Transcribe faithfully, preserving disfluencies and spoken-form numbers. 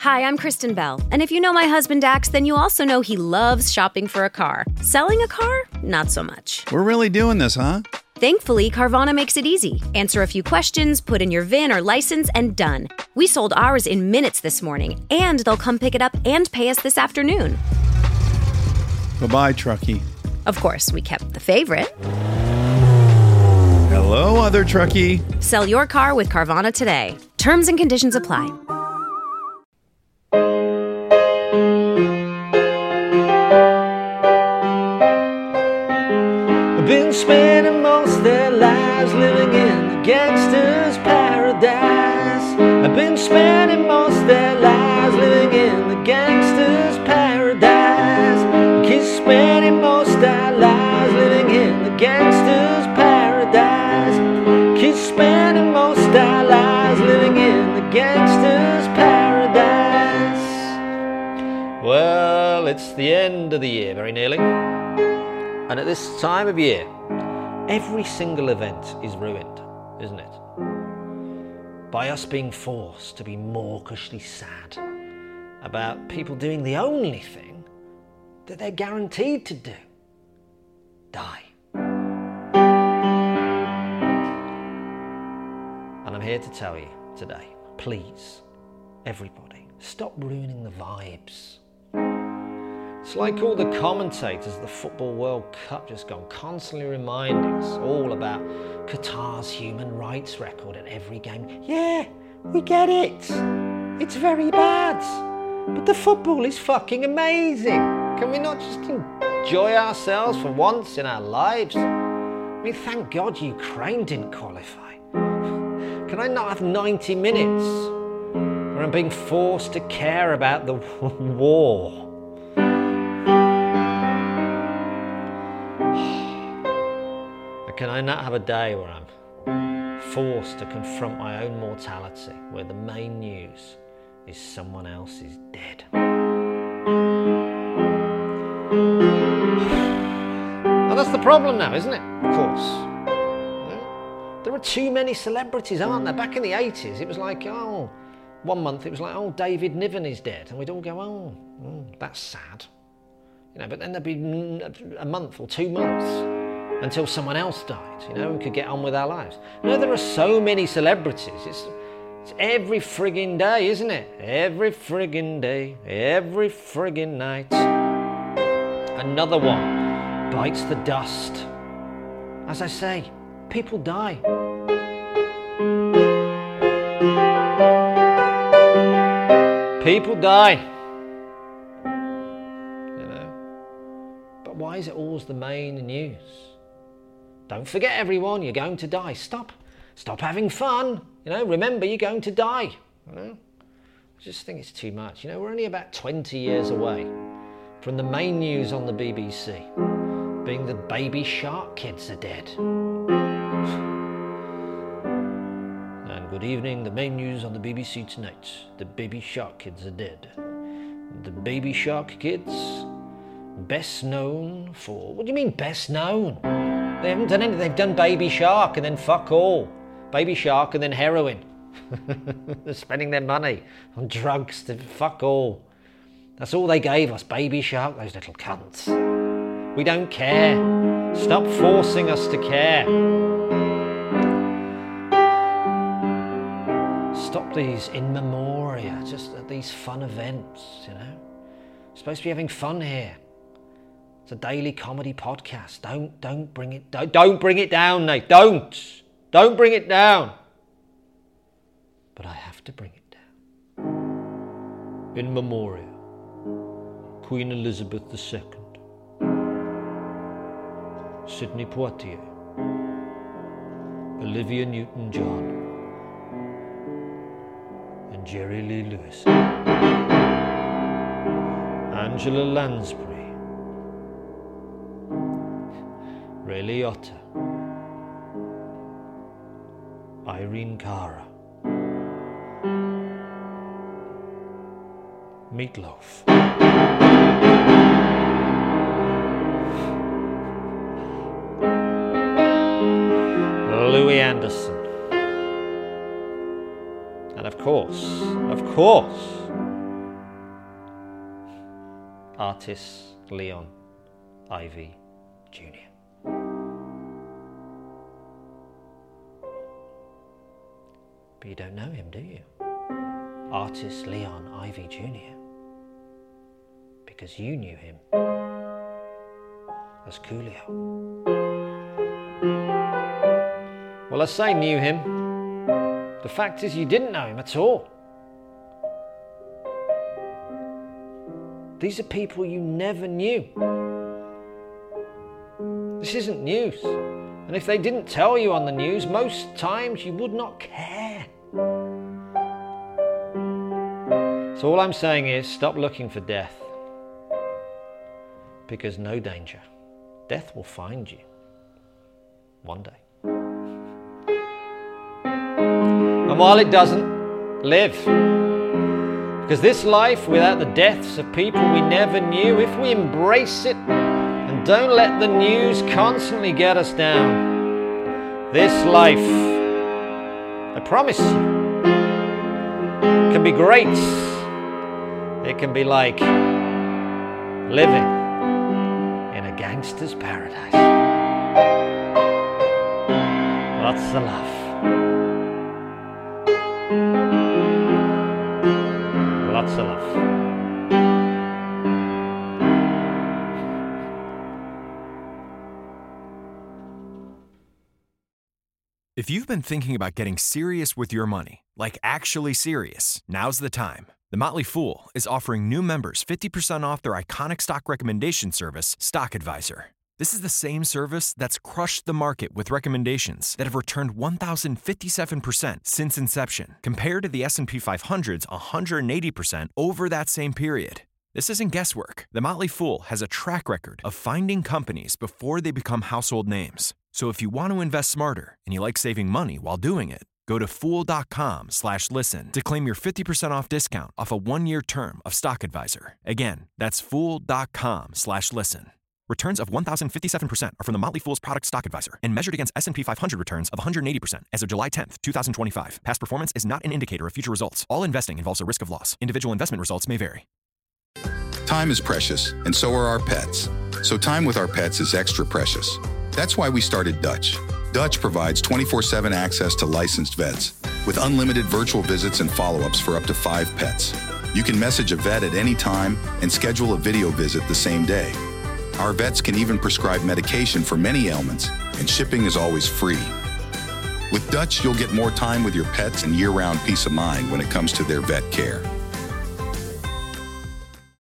Hi, I'm Kristen Bell, and if you know my husband Dax, then you also know he loves shopping for a car. Selling a car? Not so much. We're really doing this, huh? Thankfully, Carvana makes it easy. Answer a few questions, put in your V I N or license, and done. We sold ours in minutes this morning, and they'll come pick it up and pay us this afternoon. Bye-bye, truckie. Of course, we kept the favorite. Hello, other truckie. Sell your car with Carvana today. Terms and conditions apply. Been spending most of their lives living in the gangster's paradise. I've been spending most of their lives living in the gangster's paradise. Keep spending most of our lives living in the gangster's paradise. Keep spending most of our lives living in the gangster's paradise. Well, it's the end of the year, very nearly. And at this time of year, every single event is ruined, isn't it? By us being forced to be mawkishly sad about people doing the only thing that they're guaranteed to do: die. And I'm here to tell you today, please, everybody, stop ruining the vibes. It's like all the commentators of the Football World Cup just gone constantly reminding us all about Qatar's human rights record at every game. Yeah, we get it. It's very bad. But the football is fucking amazing. Can we not just enjoy ourselves for once in our lives? I mean, thank God Ukraine didn't qualify. Can I not have ninety minutes where I'm being forced to care about the war? Can I not have a day where I'm forced to confront my own mortality, where the main news is someone else is dead? And that's the problem now, isn't it? Of course. There are too many celebrities, aren't there? Back in the eighties, it was like, oh, one month it was like, oh, David Niven is dead. And we'd all go, oh, mm, that's sad. You know, but then there'd be a month or two months until someone else died, you know, and could get on with our lives. You know, there are so many celebrities. It's, it's every friggin' day, isn't it? Every friggin' day, every friggin' night. Another one bites the dust. As I say, people die. People die. You know. But why is it always the main news? Don't forget, everyone, you're going to die. Stop. Stop having fun. You know, remember, you're going to die. You know? I just think it's too much. You know, we're only about twenty years away from the main news on the B B C being the baby shark kids are dead. And good evening, the main news on the B B C tonight. The baby shark kids are dead. The baby shark kids, best known for... What do you mean, best known? They haven't done anything. They've done Baby Shark and then fuck all. Baby Shark and then heroin. They're spending their money on drugs to fuck all. That's all they gave us, Baby Shark, those little cunts. We don't care. Stop forcing us to care. Stop these in memoria, just these fun events, you know. We're supposed to be having fun here. It's a daily comedy podcast. Don't, don't bring it, don't, don't bring it down, Nate. Don't, don't bring it down. But I have to bring it down. In memoriam, Queen Elizabeth the Second, Sidney Poitier, Olivia Newton-John, and Jerry Lee Lewis, Angela Lansbury, Ray Liotta, Irene Cara, Meatloaf, Louis Anderson, and of course, of course, Artis Leon Ivy Junior But you don't know him, do you? Artis Leon Ivy Junior Because you knew him as Coolio. Well, I say knew him. The fact is you didn't know him at all. These are people you never knew. This isn't news. And if they didn't tell you on the news, most times you would not care. So all I'm saying is stop looking for death. Because no danger. Death will find you. One day. And while it doesn't, live. Because this life, without the deaths of people we never knew, if we embrace it and don't let the news constantly get us down, this life, I promise you, can be great. It can be like living in a gangster's paradise. Lots of love. Lots of love. If you've been thinking about getting serious with your money, like actually serious, now's the time. The Motley Fool is offering new members fifty percent off their iconic stock recommendation service, Stock Advisor. This is the same service that's crushed the market with recommendations that have returned one thousand fifty-seven percent since inception, compared to the S and P five hundred's one hundred eighty percent over that same period. This isn't guesswork. The Motley Fool has a track record of finding companies before they become household names. So if you want to invest smarter and you like saving money while doing it, go to fool.com slash listen to claim your fifty percent off discount off a one-year term of Stock Advisor. Again, that's fool.com slash listen. Returns of one thousand fifty-seven percent are from the Motley Fool's product Stock Advisor and measured against S and P five hundred returns of one hundred eighty percent as of July tenth, twenty twenty-five. Past performance is not an indicator of future results. All investing involves a risk of loss. Individual investment results may vary. Time is precious, and so are our pets. So time with our pets is extra precious. That's why we started Dutch. Dutch provides twenty-four seven access to licensed vets with unlimited virtual visits and follow-ups for up to five pets. You can message a vet at any time and schedule a video visit the same day. Our vets can even prescribe medication for many ailments, and shipping is always free. With Dutch, you'll get more time with your pets and year-round peace of mind when it comes to their vet care.